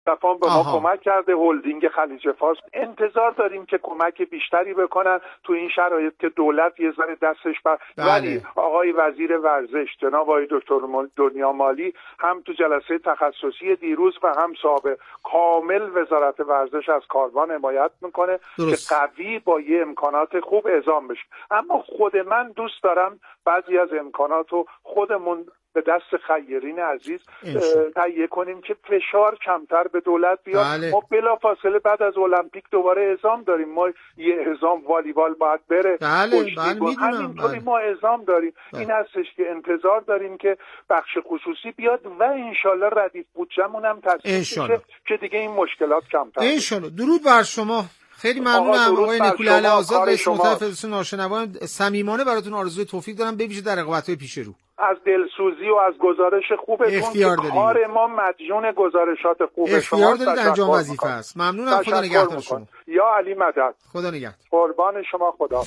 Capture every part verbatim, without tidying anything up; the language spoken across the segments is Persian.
صفان به ما کمک کرده، هلدینگ خلیج فارس. انتظار داریم که کمک بیشتری بکنن تو این شرایط که دولت یه ذره دستش بر. ولی آقای وزیر ورزش جناب آقای دکتر دنیا مالی هم تو جلسه تخصصی دیروز و هم صاحب کامل وزارت ورزش از کاروان حمایت میکنه درست. که قوی با یه امکانات خوب اعزام بشه. اما خود من دوست دارم بعضی از امکاناتو خودمون به دست خیرین عزیز تهیه کنیم که فشار کمتر به دولت بیاد. بله. ما بلافاصله بعد از المپیک دوباره اعزام داریم. ما یه اعزام والیبال باید بره. بله بله میدونم. همینطوری بله. ما اعزام داریم. بله. این هستش که انتظار داریم که بخش خصوصی بیاد و انشالله ردیف بودجه‌مون هم تصویب بشه که دیگه این مشکلات کمتر بشه. انشالله. درود بر شما. خیلی ممنونم آقای نکول آزاد، رئیس مطلق فدراسیون ناشنوایان. صمیمانه براتون آرزوی توفیق دارم، بویژه در رقابت‌های پیش رو. از دلسوزی و از گزارش خوبتون که کار ما مدیون گزارشات خوب شما اختیار دارید، انجام وظیفه است. ممنونم. خدا نگهدار شما. یا علی مدد. خدا نگهدار. قربان شما. خدا.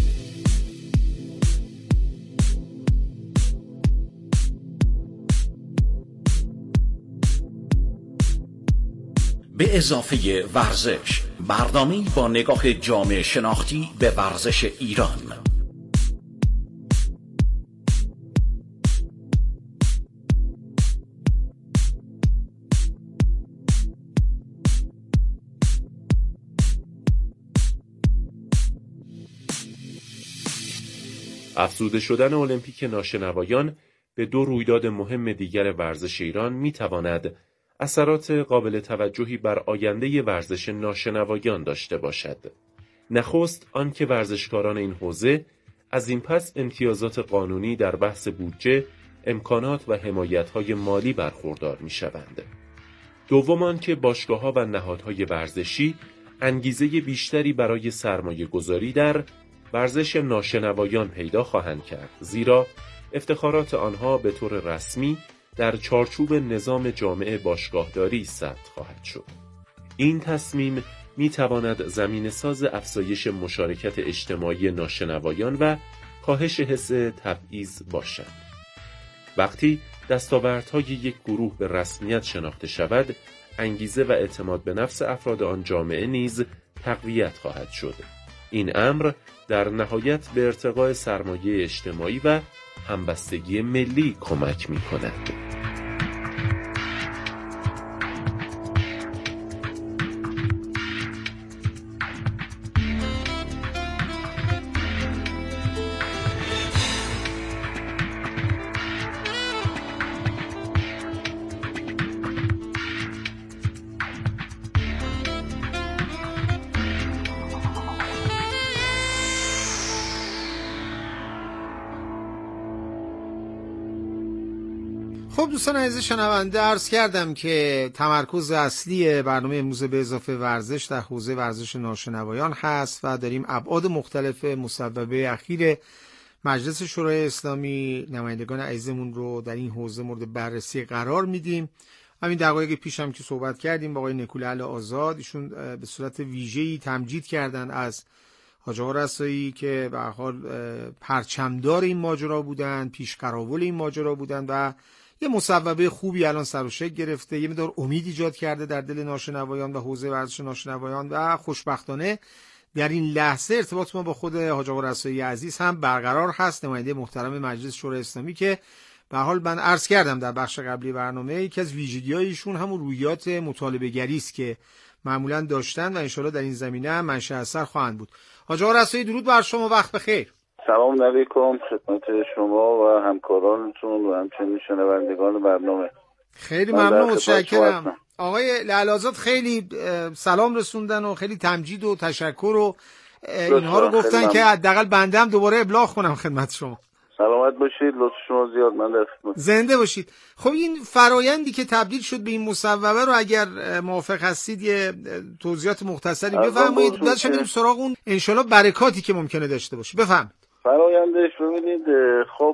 به اضافه ورزش، برنامه‌ای با نگاه جامعه شناختی به ورزش ایران. افزوده شدن المپیک ناشنوایان به دو رویداد مهم دیگر ورزش ایران می‌تواند اثرات قابل توجهی بر آینده ورزش ناشنوایان داشته باشد. نخست آنکه ورزشکاران این حوزه از این پس امتیازات قانونی در بحث بودجه، امکانات و حمایت‌های مالی برخوردار می‌شوند. دوم آنکه باشگاه‌ها و نهادهای ورزشی انگیزه بیشتری برای سرمایه‌گذاری در ورزش ناشنوایان پیدا خواهند کرد، زیرا افتخارات آنها به طور رسمی در چارچوب نظام جامعه باشگاهداری ثبت خواهد شد. این تصمیم می تواند زمینه ساز افزایش مشارکت اجتماعی ناشنوایان و کاهش حس تبعیض باشد. وقتی دستاوردهای یک گروه به رسمیت شناخته شود، انگیزه و اعتماد به نفس افراد آن جامعه نیز تقویت خواهد شد. این امر در نهایت به ارتقاء سرمایه اجتماعی و همبستگی ملی کمک می کند. خب دوستان عزیز شنونده، عرض کردم که تمرکز اصلی برنامه امروز به اضافه ورزش در حوزه ورزش ناشنوایان هست و داریم ابعاد مختلف مصوبه اخیر مجلس شورای اسلامی نمایندگان عزیزمون رو در این حوزه مورد بررسی قرار میدیم. همین دقایق پیش هم که صحبت کردیم با آقای نکول آزاد، ایشون به صورت ویژه‌ای تمجید کردن از حاج آقا رسایی که به هر حال پرچمدار این ماجرا بودن، پیشقراول این ماجرا بودن و یه مصوبه خوبی الان سر و شکل گرفته، یه مقدار امید ایجاد کرده در دل ناشنوایان و حوزه ورزش ناشنوایان و خوشبختانه در این لحظه ارتباط ما با خود حاج آقا رسایی عزیز هم برقرار هست، نماینده محترم مجلس شورای اسلامی که به هر حال من عرض کردم در بخش قبلی برنامه یکی از ویژگی‌های ایشون همون رویات مطالبه‌گری است که معمولاً داشتن و ان شاءالله در این زمینه هم منشأ اثر خواهند بود. حاج آقا رسایی درود بر شما، وقت بخیر. سلام علیکم خدمت شما و همکارانتون و همچنین شنوندگان برنامه. خیلی ممنون، متشکرم. آقای لعل‌آزاد خیلی سلام رسوندن و خیلی تمجید و تشکر و اینها رو گفتن که حداقل بنده هم دوباره ابلاغ کنم خدمت شما. سلامت باشید، لطف شما زیاد، من در خدمت. زنده باشید. خب این فرایندی که تبدیل شد به این مصوبه رو اگر موافق هستید یه توضیحات مختصری بفرمایید، بعدش بریم سراغ اون ان شاءالله برکاتی که ممکنه داشته باشه. بفرمایید. فرایندش ببینید، خب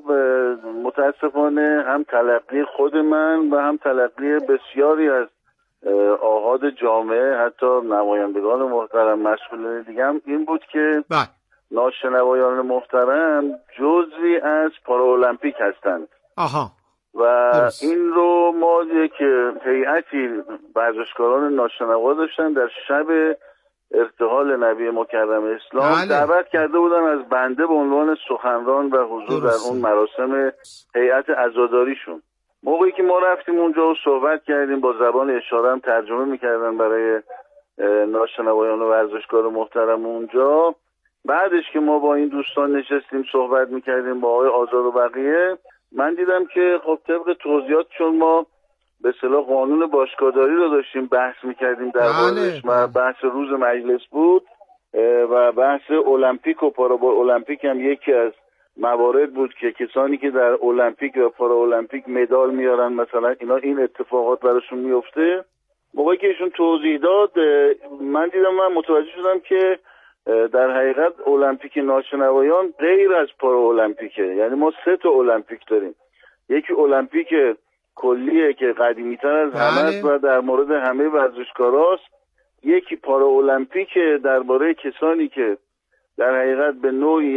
متاسفانه هم تلقی خود من و هم تلقی بسیاری از آحاد جامعه، حتی نمایندگان محترم مسئولین دیگه هم این بود که بله ناشنوایان محترم جزئی از پارالمپیک هستند. آها. و درست. این رو ما یک هیئتی ورزشکاران ناشنوا داشتن در شب ارتحال نبی مکرم اسلام دعوت کرده بودن از بنده به عنوان سخنران و حضور درست. در اون مراسم هیئت عزاداریشون. موقعی که ما رفتیم اونجا و صحبت کردیم، با زبان اشاره هم ترجمه میکردن برای ناشنوایان و ورزشکار محترم اونجا. بعدش که ما با این دوستان نشستیم صحبت میکردیم با آقای آزاد و بقیه، من دیدم که خب طبق توضیحات، چون ما به اصطلاح قانون باشگاهداری رو داشتیم بحث میکردیم در موردش و بحث روز مجلس بود و بحث المپیک و پارا المپیک هم یکی از موارد بود که کسانی که در المپیک و پارا المپیک مدال میارن مثلا اینا این اتفاقات براشون میفته. موقعی که ایشون توضیح داد من دیدم، من متوجه شدم که در حقیقت المپیک ناشنوایان غیر از پارا المپیکه. یعنی ما سه تا المپیک داریم. یکی المپیک کلیه که قدیمی‌تر از همه است و در مورد همه ورزشکاراست. یکی پارا المپیک درباره کسانی که در حقیقت به نوعی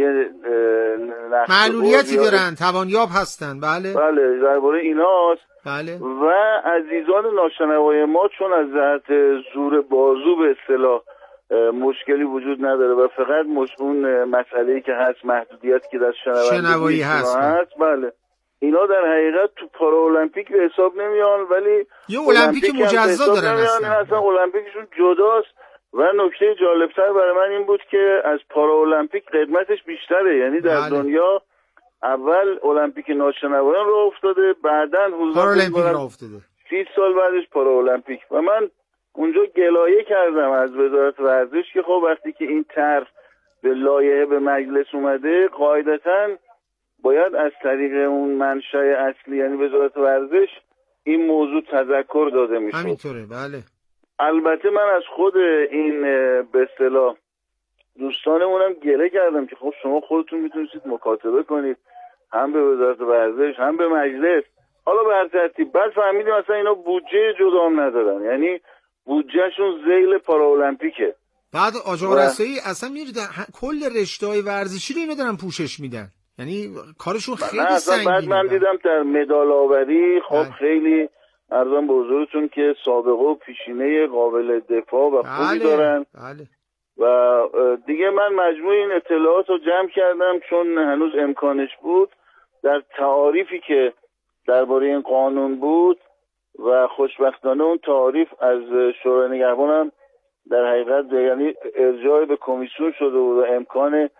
معلولیتی دارن، توانیاب هستن. بله بله درباره ایناست. بله. و عزیزان ناشنوای ما چون از جهت زور بازو به اصطلاح مشکلی وجود نداره و فقط مش اون مسئله‌ای که هست، محدودیتی که در شنوایی هست. هست بله اینا در حقیقت تو پارا المپیک به حساب نمیان، ولی یه المپیک مجزا دارن اصلا. اصلا المپیکشون جداست. و نکته جالبتر برای من این بود که از پارا المپیک قدمتش بیشتره. یعنی در بله. دنیا اول المپیک ناشنوایان رو افتاده، بعدن پارا المپیک رو افتاده، سی سال بعدش پارا المپیک. و من اونجا گلایه کردم از وزارت ورزش که خب وقتی که این طرح به لایحه به مجلس اومده، قاعدتاً باید از طریق اون منشأ اصلی یعنی وزارت ورزش این موضوع تذکر داده میشه. همینطوره بله. البته من از خود این به اصطلاح دوستانمونم گله کردم که خب شما خودتون میتونید مکاتبه کنید هم به وزارت ورزش هم به مجلس، حالا به ترتیب. بعد فهمیدیم اصلا اینا بودجه جدا هم ندارن، یعنی بودجهشون ذیل پارا المپیکه. بعد آجا رسایی اصلا میره کل رشته‌های ورزشی رو اینا دارن پوشش میدن، یعنی کارشون خیلی سنگینه. بعد من دیدم در مدال آوری خب بله. خیلی ارزم به حضورتون که سابقه و پیشینه قابل دفاع و خوبی بله. دارن بله. و دیگه من مجموع این اطلاعات رو جمع کردم چون هنوز امکانش بود در تعاریفی که درباره این قانون بود و خوشبختانه اون تعاریف از شورای نگهبانم در حقیقت یعنی ارجاع به کمیسیون شده بود و امکان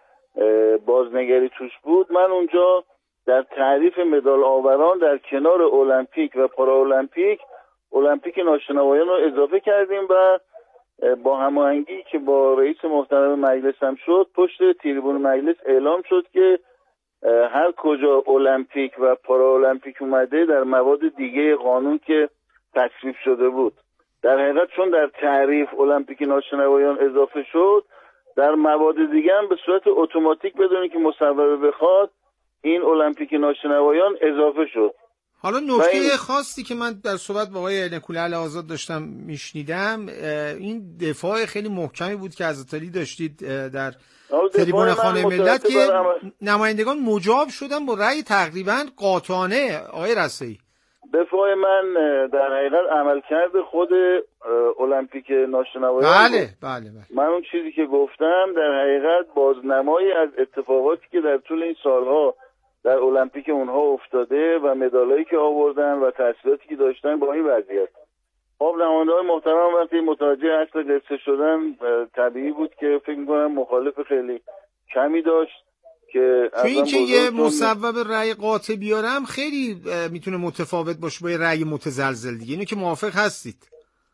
بازنگری توش بود. من اونجا در تعریف مدال آوران در کنار المپیک و پارا المپیک المپیک ناشنوایان رو اضافه کردیم و با هماهنگی که با رئیس محترم مجلس هم شد پشت تریبون مجلس اعلام شد که هر کجا المپیک و پارا المپیک اومده در مواد دیگه قانون که تصویب شده بود، در حقیقت چون در تعریف المپیک ناشنوایان اضافه شد، در مواد دیگه هم به صورت اتوماتیک بدون که مصوبه بخواد این المپیک ناشنوایان اضافه شد. حالا نکته این... خاصی که من در صحبت با آقای نکوله‌علی آزاد داشتم میشنیدم، این دفاع خیلی محکمی بود که از علی داشتید در تریبون خانه ملت که نمایندگان مجاب شدن با رأی تقریبا قاطعانه. آقای رسایی، دفاع من در حقیقت عملکرد خود المپیک ناشنوایان بله بله بله. من اون چیزی که گفتم در حقیقت بازنمایی از اتفاقاتی که در طول این سالها در المپیک اونها افتاده و مدالایی که آوردن و تحصیلاتی که داشتن با این وضعیت. خب نماینده‌های محترم وقتی متوجه اصل قصه شدن طبیعی بود که فکر می‌کنم مخالف خیلی کمی داشت که تو این که یه مصوب رأی قاطع بیارم خیلی میتونه متفاوت باشه با یه رأی متزلزل دیگه. اینو که موافق هستید؟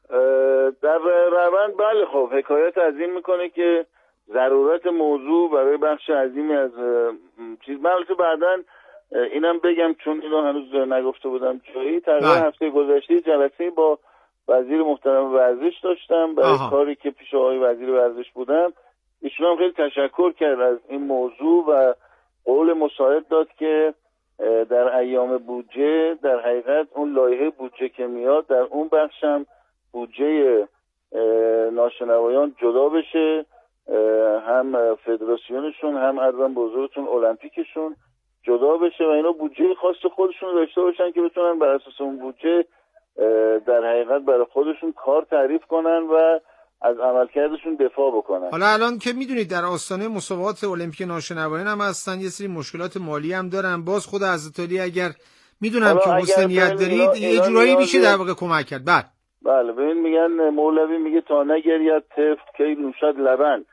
در روند بله. خب حکایت از این میکنه که ضرورت موضوع برای بخش عظیمی از چیز، من البته بعداً اینم بگم چون اینو هنوز نگفته بودم جایی، تقریبا هفته گذشته جلسه با وزیر محترم ورزش داشتم برای آها. کاری که پیش آقای وزیر ورزش بودم. ایشون هم خیلی تشکر کرد از این موضوع و قول مساعد داد که در ایام بودجه در حقیقت اون لایحه بودجه که میاد در اون بخشم بودجه ناشنوایان جدا بشه، هم فدراسیونشون هم ارزم بزرگتون المپیکشون، جدا بشه و اینا بودجه خاص خودشون داشته باشن که بتونن بر اساس اون بودجه در حقیقت برای خودشون کار تعریف کنن و از عملکردشون دفاع بکنن. حالا الان که میدونید در آستانه مسابقات المپیک ناشنوایان هم هستن، یه سری مشکلات مالی هم دارن. باز خود حضرت علی اگر میدونم که حسن نیت دارید یه جورایی میشه در واقع کمک کرد. بله بله ببین میگن مولوی میگه تا نگرید طفل کی نوشد لبن.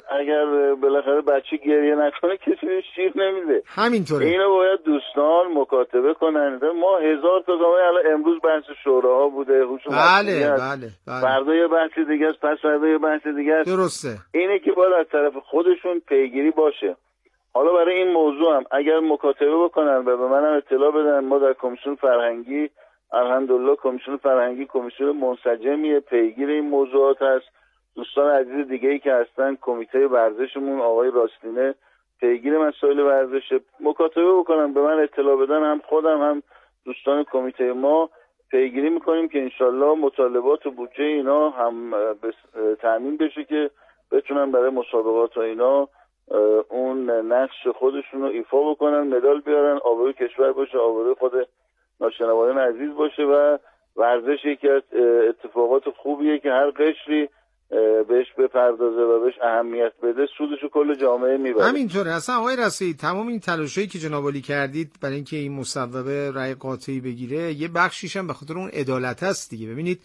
اگر بالاخره بچه گریه نکنه کسی شیر نمیده. همینطوره. اینو باید دوستان مکاتبه کنن. ما هزار تا زمان الان امروز بحث شوراها بوده، هوش بله بله بله. فردا یه بحث دیگه است، پس فردا یه بحث دیگه است. درسته. اینه که باید از طرف خودشون پیگیری باشه. حالا برای این موضوع هم اگر مکاتبه بکنن و به منم اطلاع بدن، ما در کمیسیون فرهنگی الحمدلله کمیسیون فرهنگی کمیسیون منسجمیه، پیگیر این موضوعات هست. دوستان عزیز دیگه ای که هستن کمیته ورزشمون آقای راستینه پیگیر مسائل ورزش، مکاتبه بکنن به من اطلاع بدن، هم خودم هم دوستان کمیته ما پیگیری میکنیم که انشالله مطالبات و بودجه اینا هم تامین بشه که بتونن برای مسابقات و اینا اون نقش خودشون رو ایفا بکنن، مدال بیارن، آبروی کشور باشه، آبروی خود ناشنوایان عزیز باشه و ورزش یکی از اتفاقات خوبیه که هر قشری بهش بپردازه و بهش اهمیت بده سودشو کل جامعه میبره. همینطوره. اصلا آقای رسولی تمام این تلاشایی که جناب عالی کردید برای اینکه این مصوبه رأی قاطعی بگیره یه بخشیش هم به خاطر اون عدالت هست دیگه. ببینید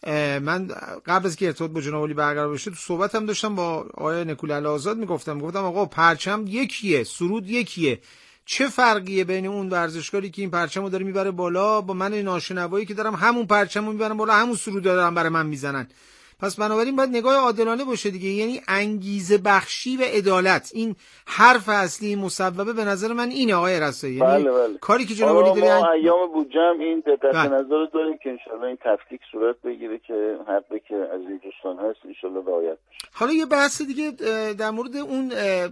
من قبل از که ارتباط با جناب عالی برقرار بشه تو صحبتم داشتم با آقای نکول‌الله آزاد میگفتم گفتم آقا پرچم یکیه، سرود یکیه، چه فرقیه بین اون ورزشکاری که این پرچمو داره میبره بالا با من ناشنوایی که دارم همون پرچمو میبرم بالا، همون سرود دارم برای من میزنن. پس بنابراین باید نگاه عادلانه باشه دیگه، یعنی انگیزه بخشی و عدالت. این حرف اصلی مصوبه به نظر من اینه آقای رسایی. یعنی بله بله. کاری که جناب عالی داره ما ایام بودجه این دقت نظر داریم که انشالله این تفکیک صورت بگیره که حقی که از این دوستان هست انشالله رعایت بشه. حالا یه بحث دیگه در مورد اون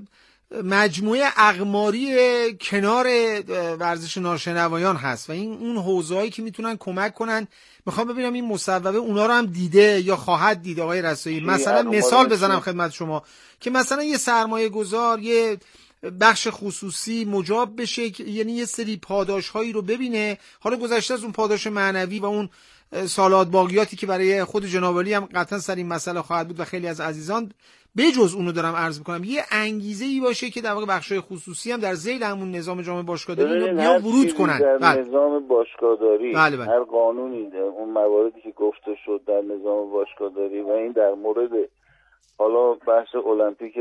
مجموعه اقماری کنار ورزش ناشنوایان هست و این اون حوزه‌ای که میتونن کمک کنن. میخوام ببینم این مصوبه اونا رو هم دیده یا خواهد دید آقای رسایی. مثلا مثال بزنم خدمت شما که مثلا یه سرمایه گذار یه بخش خصوصی مجاب بشه، یعنی یه سری پاداش‌هایی رو ببینه، حالا گذشته از اون پاداش معنوی و اون سالات باقیاتی که برای خود جناب عالی هم قطعا سر این مسئله خواهد بود و خیلی از عزیزان بجز اونو دارم عرض میکنم، یه انگیزه‌ای باشه که در واقع بخشای خصوصی هم در ذیل همون نظام جامعه باشگاهداری اینو بیا ورود کنن در بله. نظام باشگاهداری بله بله. هر قانونی در اون مواردی که گفته شد در نظام باشگاهداری و این در مورد حالا بحث المپیک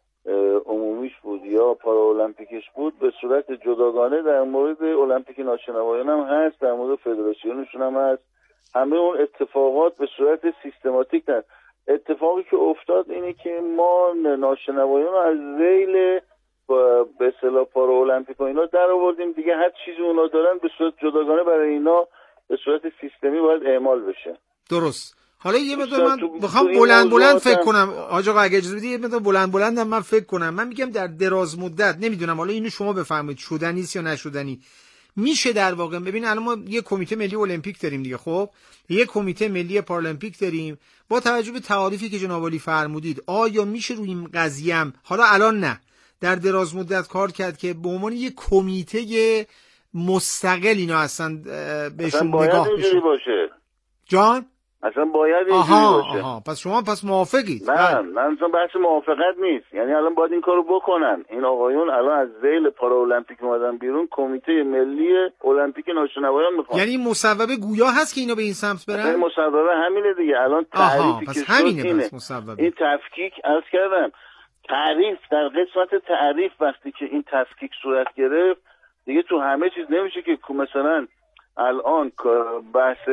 عمومیش بود یا پارالمپیکش بود به صورت جداگانه در مورد المپیک ناشنوایان هم هست، در مورد فدراسیونشون هم هست. همه اون اتفاقات به صورت سیستماتیک در اتفاقی که افتاد اینه که ما ناشنوایان رو از ذیل به اصطلاح پارالمپیک و اینا در آوردیم دیگه، هر چیزی اونا دارن به صورت جداگانه برای اینا به صورت سیستمی باید اعمال بشه. درست. حالا یه مقدار من بخوام بلند بلند فکر کنم آقا اگه اجازه بدید، یه مقدار بلند بلندم من فکر کنم. من میگم در دراز مدت نمیدونم حالا اینو شما بفهمید شدنی است یا نشدنی، میشه در واقع ببین الان ما یه کمیته ملی المپیک داریم دیگه، خب یه کمیته ملی پارالمپیک داریم، با توجه به تعاریفی که جناب عالی فرمودید آیا میشه روی این قضیه هم حالا الان نه در دراز مدت کار کرد که به عنوان یه کمیته مستقل اینا اصلا بهشون نگاه بشه باشه جان اصلا باید اینجوری باشه. آها پس شما پس موافقید؟ نه من اصلا بحث موافقت نیست، یعنی الان باید این کارو بکنن. این آقایون الان از ذیل پارالمپیک اومدن بیرون، کمیته ملی المپیک ناشنوایان میخوان، یعنی مصوبه گویا هست که اینا به این سمت برن. این مصوبه همینه دیگه. الان تعریفی که شد اینه، این تفکیک عرض کردم تعریف در قسمت تعریف وقتی که این تفکیک صورت گرفت دیگه تو همه چیز نمیشه که مثلا الان بحث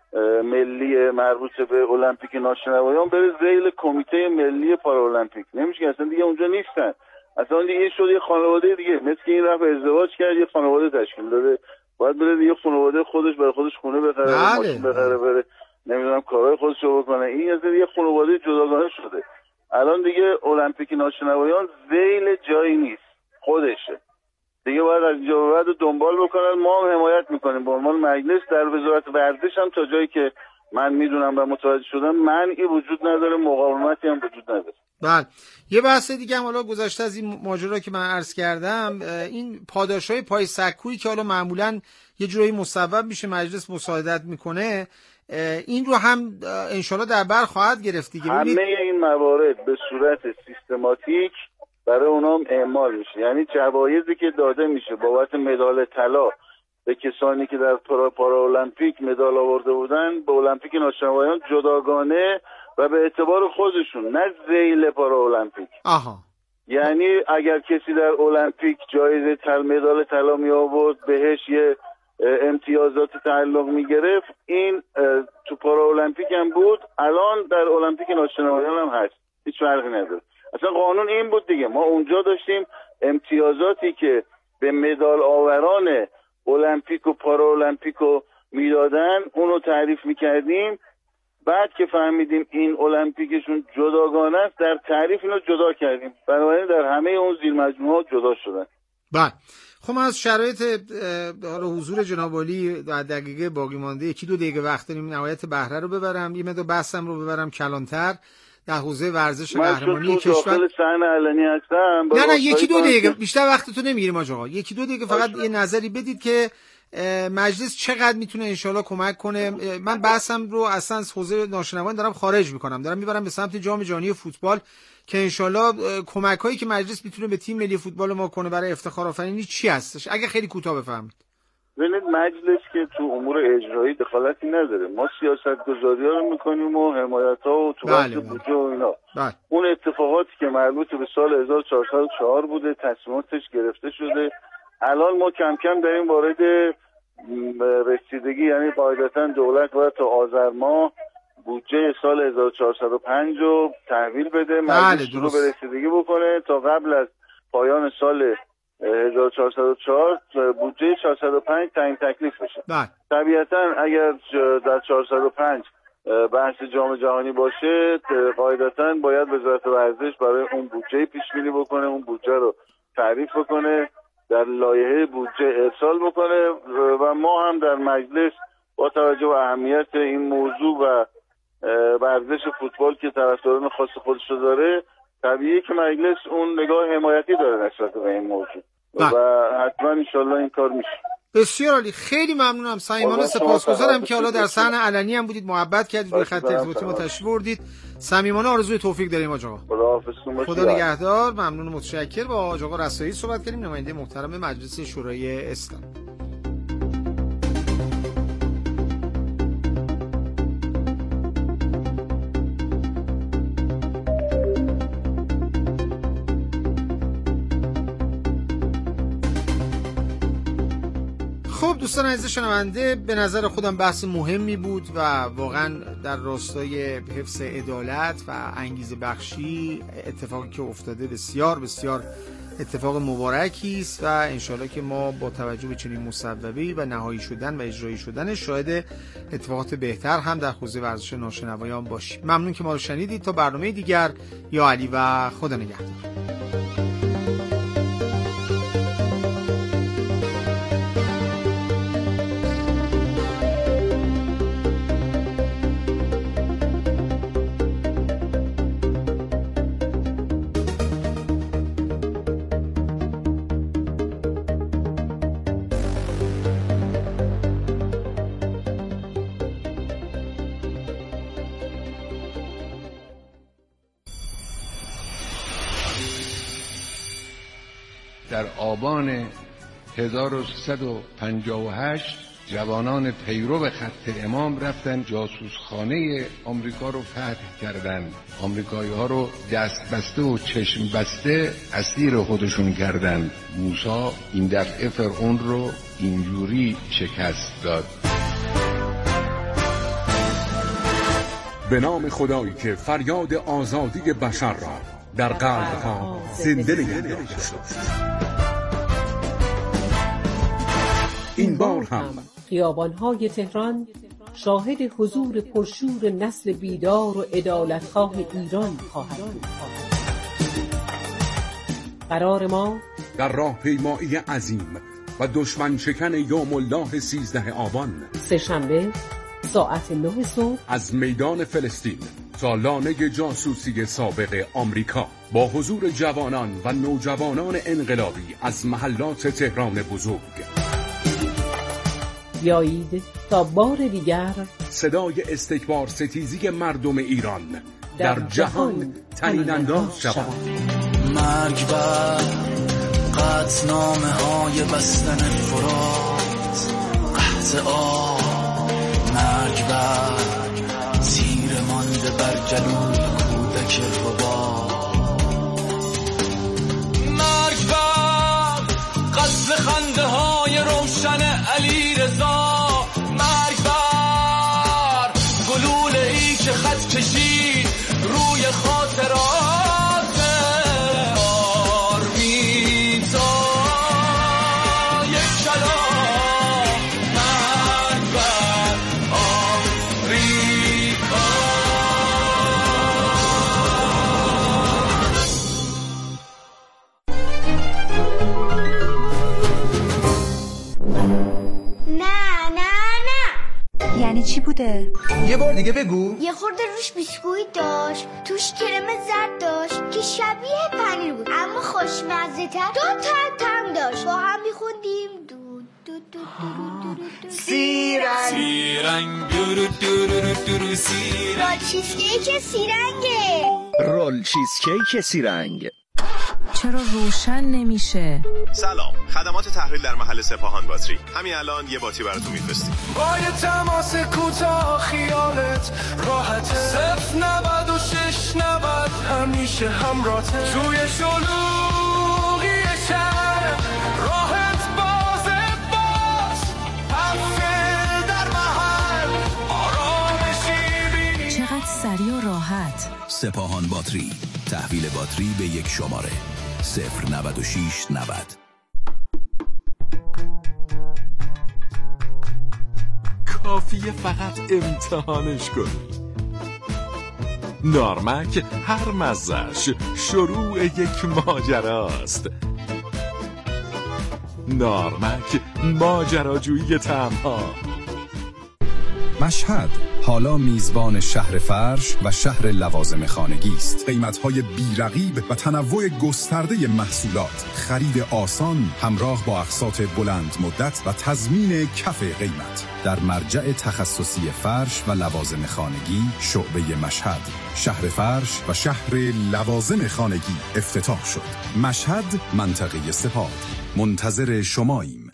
ملی مربوط به المپیک ناشنوایان بره ذیل کمیته ملی پارالمپیک، نمیشه، اصلا دیگه اونجا نیستن. اصلا دیگه این شد یه خانواده دیگه، مثل که این رفت ازدواج کرد یه خانواده تشکیل داده، باید بره دیگه خانواده خودش برای خودش خونه بخره، ماشین بخره، بره نمیدونم کارهای خودش رو بکنه. این اصلا یه خانواده جداگانه شده. الان دیگه المپیک ناشنوایان ذیل جایی نیست، خودشه دیگه، باید از اینجا به بعد دنبال بکنن. ما هم حمایت میکنیم به عنوان مجلس. در وزارت ورزش هم تا جایی که من میدونم و متوجه شدم منعی وجود نداره، مقاومتی هم وجود نداره. بله یه بحث دیگه هم حالا گذشته از این ماجرا که من عرض کردم، این پاداشهای پای سکویی که حالا معمولاً یه جورایی مصوب میشه، مجلس مساعدت میکنه، این رو هم انشالله در بر خواهد گرفت دیگه. همه این موارد به صورت سیستماتیک برای اونام اعمال میشه، یعنی جوایزی که داده میشه بابت مدال طلا به کسانی که در پارا پارا المپیک مدال آورده بودن به المپیک ناشنوایان جداگانه و به اعتبار خودشون، نه ذیل پارا المپیک. آها. یعنی اگر کسی در المپیک جایزه تل مدال طلا می آورد بهش یه امتیازات تعلق می گرفت، این تو پارا المپیک هم بود، الان در المپیک ناشنوایان هم هست، هیچ فرقی نداره. اصلا قانون این بود دیگه، ما اونجا داشتیم امتیازاتی که به مدال آوران المپیک و پارا المپیک رو میدادن اونو تعریف میکردیم، بعد که فهمیدیم این المپیکشون جداگانه است در تعریف اینو جدا کردیم، بنابراین در همه اون زیر مجموعه جدا شدن. بله. خب من از شرایط حالا حضور جناب عالی در دقیقه باقی مانده یکی دو دقیقه وقت داریم، نهایت بهره رو ببرم، یه مقدار بحثم رو ببرم کلانتر در حوزه ورزش قهرمانی کشور. من داخل صحنه علنی هستم. نه نه یکی دو دقیقه بیشتر وقتتون نمیگیریم آقا، یکی دو دقیقه فقط یه نظری بدید که مجلس چقدر میتونه انشالله کمک کنه. من بحثم رو اصلا از حوزه ناشنوایان دارم خارج میکنم، دارم میبرم به سمت جام جهانی فوتبال که انشالله کمک هایی که مجلس میتونه به تیم ملی فوتبال ما کنه برای افتخار آفرینی چی هستش، اگه خیلی کوتاه بفهمید. ببینید مجلس که تو امور اجرایی دخالتی نداره، ما سیاست گذاری ها رو میکنیم و حمایت ها و تو بحث بودجه و اینا. بله. اون اتفاقاتی که مربوط به سال هزار و چهارصد و چهار بوده تصمیماتش گرفته شده، الان ما کم کم داریم وارد رسیدگی، یعنی قاعدتا دولت باید تا آذر ماه بودجه سال هزار و چهارصد و پنج رو تحویل بده، مجلس شروع به رسیدگی بکنه تا قبل از پایان سال هزار و چهارصد و چهار بودجه چهارصد و پنج تعیین تکلیف بشه. طبیعتا اگر در چهارصد و پنج بحث جام جهانی باشه، قاعدتا باید وزارت ورزش برای اون بودجه پیش بینی بکنه، اون بودجه رو تعریف بکنه، در لایحه بودجه ارسال بکنه و ما هم در مجلس با توجه به اهمیت این موضوع و ورزش فوتبال که طرفداران خاص خودش رو داره، طبیعیه که مجلس اون نگاه حمایتی داره نسبت به این موضوع و حتما انشالله این کار میشه. بسیار عالی، خیلی ممنونم، صمیمانه سپاسگزارم که حالا در صحنه علنی هم بودید، محبت کردید، روی خط ارتباطی ما تشریف بردید. صمیمانه آرزوی توفیق داریم آقا. خداحافظ. خدا نگهدار. ممنون و متشکر. با آقا رسایی صحبت کردیم، نماینده محترم مجلس شورای اسلام. خب دوستان عزیز شنونده، به نظر خودم بحث مهمی بود و واقعا در راستای حفظ عدالت و انگیزه بخشی اتفاقی که افتاده بسیار بسیار اتفاق مبارکی است و انشالله که ما با توجه به چنین مصوبه‌ای و نهایی شدن و اجرایی شدن شاهد اتفاقات بهتر هم در حوزه ورزش ناشنوایان باشیم. ممنون که ما رو شنیدید. تا برنامه دیگر، یا علی و خدا نگهدار. در آبان هزار و سیصد و پنجاه و هشت جوانان پیرو خط امام رفتن جاسوسخانه آمریکا رو فتح کردند. آمریکایی ها رو دست بسته و چشم بسته اسیر خودشون کردند. موسی این دفعه فرعون رو اینجوری شکست داد. به نام خدایی که فریاد آزادی بشر را در قلب‌ها زنده نگه داشت. این بار هم خیابان‌های تهران شاهد حضور پرشور نسل بیدار و عدالتخواه ایران خواهد بود. قرار ما در راهپیمایی عظیم و دشمن شکن یوم الله سیزده آبان، سه‌شنبه ساعت نه صبح از میدان فلسطین سالانه جاسوسی سابق آمریکا با حضور جوانان و نوجوانان انقلابی از محلات تهران بزرگ. بیایید تا بار دیگر صدای استکبار ستیزی مردم ایران در, در جهان طنین انداز شود. مرگ بر قطعنامه های بستن فرات، قحط آب، مرگ بر تیر مانده بر گلوی کودک ربات، مرگ بر قتل خنده های روشن علی رضا، مرگ بر گلوله ای که خط کشید روی خاطرات. یعنی چی بوده؟ یه بار دیگه بگو. یه خورده روش بیسکویت داشت، توش کرم زرد داشت که شبیه پنیر بود اما خوشمزه تر، دو تا تم داشت، با هم میخوندیم دو دو دو دو دو سیرنگ سیرنگ دورو دورو دورو سیرنگ. رول چیزکیک سیرنگه. رول چیزکیک سیرنگ. چرا روشن نمیشه؟ سلام، خدمات تحویل در محل سپاهان باتری. همین الان یه باتری براتون میفرستیم. با یه تماس کوتاه خیالت راحته، صفر نود و شش نود همیشه همراهته، توی شلوغی شهر راحت بازه باز، هفته در محل آرامشی بینی. چقدر سریع و راحت. سپاهان باتری، تحویل باتری به یک شماره صفر نود و شش نود. کافیه فقط امتحانش کنی. نارمک هر مزه‌اش شروع یک ماجراست. نارمک ماجراجویی طعم‌ها. مشهد حالا میزبان شهر فرش و شهر لوازم خانگی است. قیمت‌های بی‌رقیب و تنوع گسترده محصولات، خرید آسان همراه با اقساط بلند مدت و تضمین کف قیمت. در مرجع تخصصی فرش و لوازم خانگی شعبه مشهد، شهر فرش و شهر لوازم خانگی افتتاح شد. مشهد، منطقه سپاه. منتظر شماییم.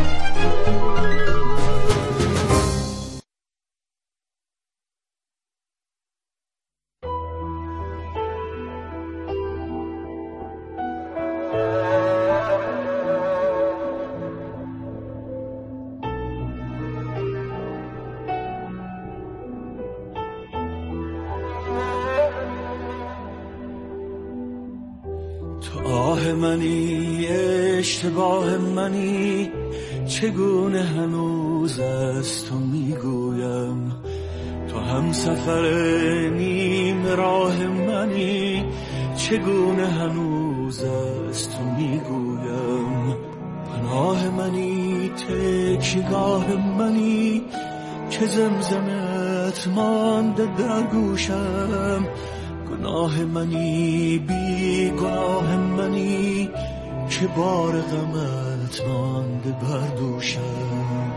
آه منی، اشتباه منی، چگونه هنوز از تو میگویم، تو هم سفر نیم راه منی، چگونه هنوز از تو میگویم، پناه منی، تکیگاه منی، که زمزمت مانده در گوشم، گناه منی، بی گناه منی، که بار غمت مانده بر دوشم.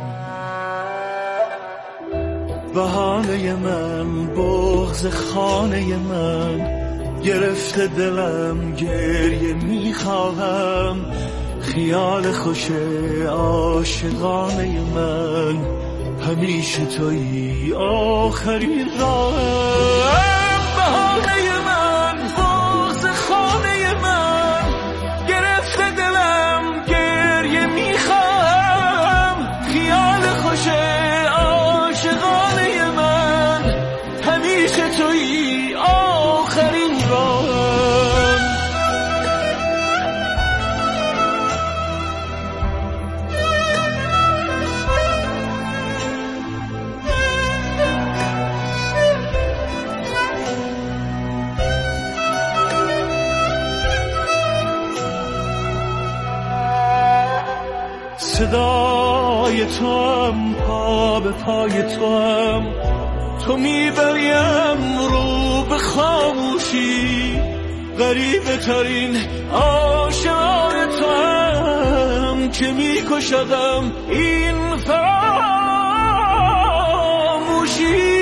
بهانه من، بغض خانه من، گرفته دلم گریه میخواهم، خیال خوش عاشقانه من، همیشه تویی آخرین راهم. بهانه من، بغض خانه من، گرفته دلم گریه میخواهم، خیال خوش عاشقانه من، همیشه تویی آخرین راهم. صدای توام، پا به پای توام، تو میبریم رو غریبه ترین عاشق تو هم که میکشدم این فراموشی.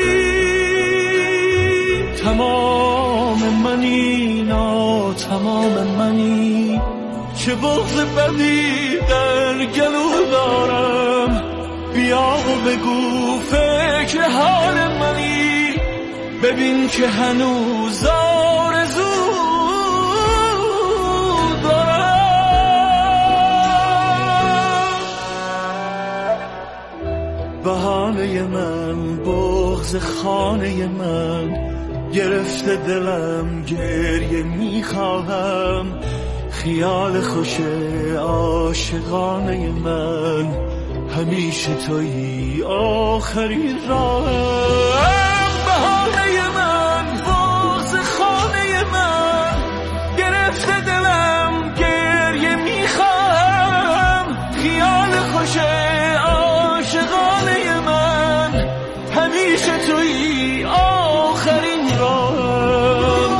تمام منی نا تمام منی چه بغض بدی در گلو دارم. بیا و بگو فکر حال منی، ببین که هنوز آرزو دارم. بهانه من بغض خانه من گرفته دلم، گریه میخواهم. خیال خوش عاشقانه من همیشه تویی آخرین راهم. بهانه من بغض خانه من گرفته دلم، گریه میخواهم. خیال خوش عاشقانه من همیشه تویی آخرین راهم.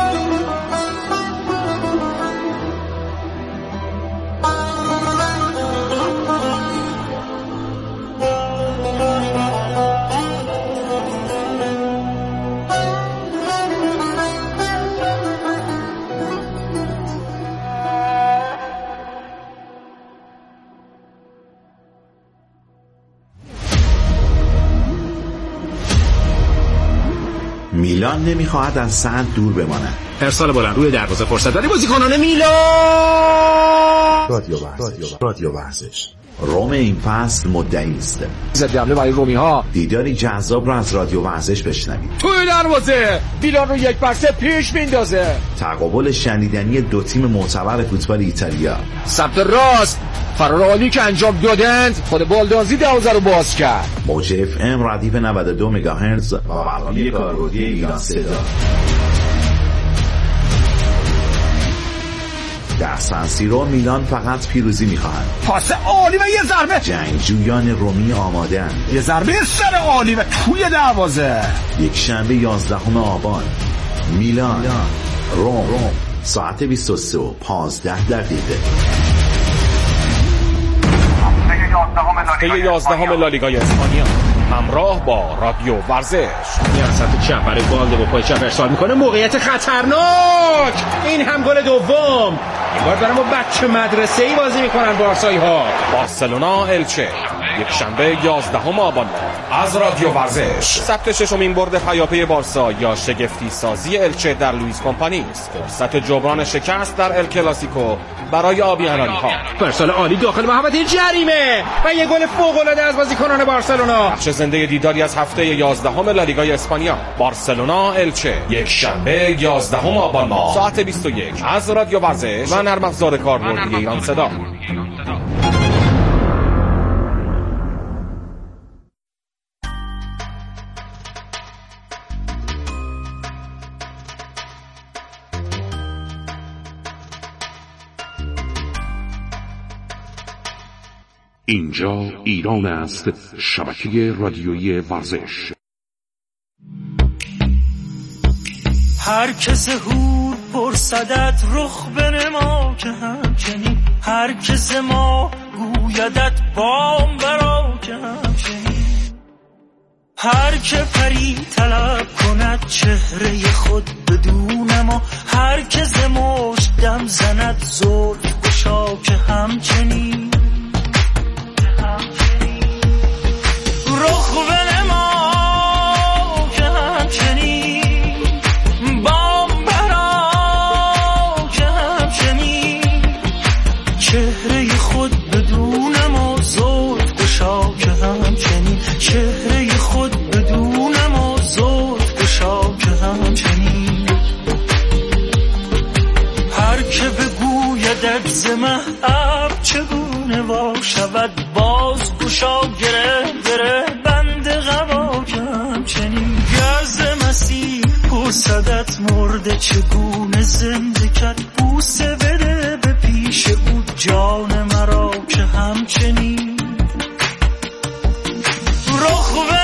میلان نمیخواهد از سنت دور بماند. ارسال بلند روی دروازه فرصت داری بازیکنان میلان. رادیو ورزش. رادیو ورزش. روم این فصل مدعی است. ضد حمله برای رومی ها. دیداری جذاب را از رادیو ورزش بشنوید. توی دروازه میلان رو یک بر سه پیش میندازه. تقابل شنیدنی دو تیم معتبر فوتبال ایتالیا. سمت راست فرارعالی که انجام دادند، خود بالدازی دوازه رو باز کرد. موج اف ام ردیف نود و دو مگاهرتز و برنامه کاربردی ایران صدا. در سنسیرو میلان فقط پیروزی میخواهند. پاس عالی و یه ضربه. جنگجویان رومی آماده اند. یه ضربه سر عالی و توی دروازه. یک شنبه یازدهم آبان میلان, میلان. روم. روم ساعت بیست و سه و پانزده دقیقه. هفته یازدهم لالیگای اسپانیا همراه با رادیو ورزش. میان سمت چپ برای بالده با پای چپ ارسال میکنه. موقعیت خطرناک. این هم گل دوم. این بار دارن با بچه مدرسه‌ای بازی میکنن بارسایی ها. بارسلونا الچه یک شنبه یازدهم آبان از رادیو ورزش. ثبت ششمین برد پیاپی بارسا یا شگفتی سازی الچه در لوئیس کمپانی است. فرصت جبران شکست در ال کلاسیکو برای آبیاناری ها. ارسال عالی داخل محوطه جریمه و یک گل فوق العاده از بازیکنان بارسلونا. بخش زنده دیداری از هفته یازدهم لالیگای اسپانیا. بارسلونا الچه یک شنبه یازدهم آبان ماه ساعت بیست و یک از رادیو ورزش و نرم افزار کاربردی ایران صدا. اینجا ایران است. شبکه رادیویی ورزش. هر کس هود پرسدت رخ بنما که همچنین، هر کس ما گویدت بام برا که همچنین، هر که پری طلب کند چهره خود بدون ما، هر که ز مشت دم زند زلف گشا که همچنین، رخ بنما که همچنین، بام برا که همچنین، چهره خود بدون ما زلف گشا که همچنین، چهره خود بدون ما زلف گشا که همچنین، هر که بگویدت ز مه‌اب چگونه وا شود باز گشا گره گره بند قبا که همچنین، گز مسیح پرسدت مرده چگونه زنده کرد، بوسه بده به پیش او جان مرا که همچنین، رخ